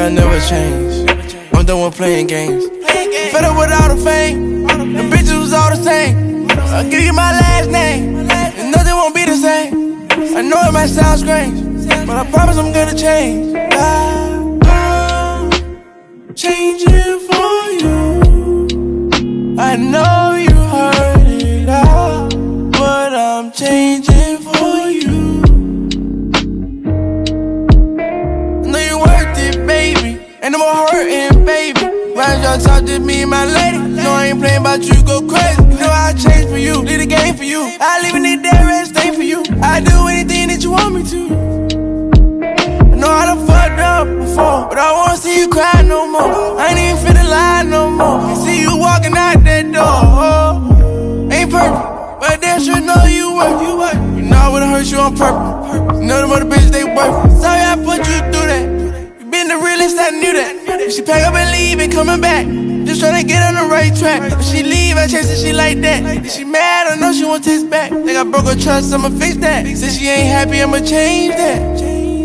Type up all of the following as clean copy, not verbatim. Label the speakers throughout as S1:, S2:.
S1: I never change. I'm done with playing games. Fed up with all the fame. The bitches was all the same. I'll give you my last name, and nothing won't be the same. I know it might sound strange, but I promise I'm gonna change. I'm changing for you. I know you heard it all, but I'm changing for you. I know you worth it, baby, and no more hurting, baby. Why y'all talk to me, my lady? No, I ain't playing about you, go crazy. You know I'll change for you, leave the game for you. I leave any dead red stain for you. I do anything that you want me to. I know I done fucked up before, but I won't see you cry no more. I ain't even finna lie no more. I see you walking out that door. Ain't perfect, but damn sure know you work. You know I would've hurt you on purpose. You know them other bitches, they work. Sorry I put you through that. You been the realest, I knew that. She pack up and leave and coming back. Just tryna get on the right track. If she leave, I chase her, she like that. If she mad, I know she won't taste back. Think I broke her trust, I'ma fix that. Since she ain't happy, I'ma change that.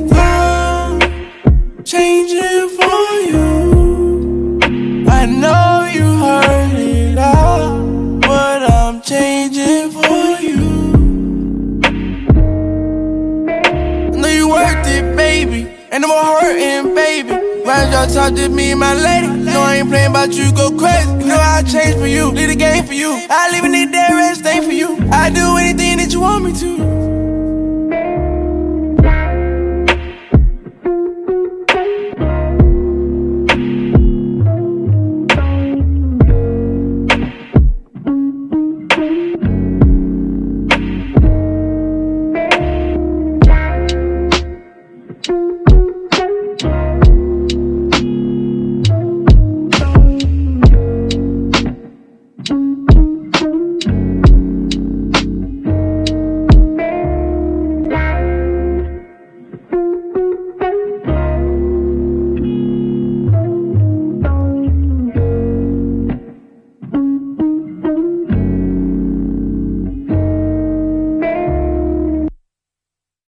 S1: I'm changing for you. I know you heard it all, but I'm changing for you. I know you worth it, baby, and no more hurting, baby. Why y'all talk to me, my lady? No, I ain't playing about you, go crazy. You know I'll change for you, leave the game for you. I leave any dead red stain for you. I do anything that you want me to.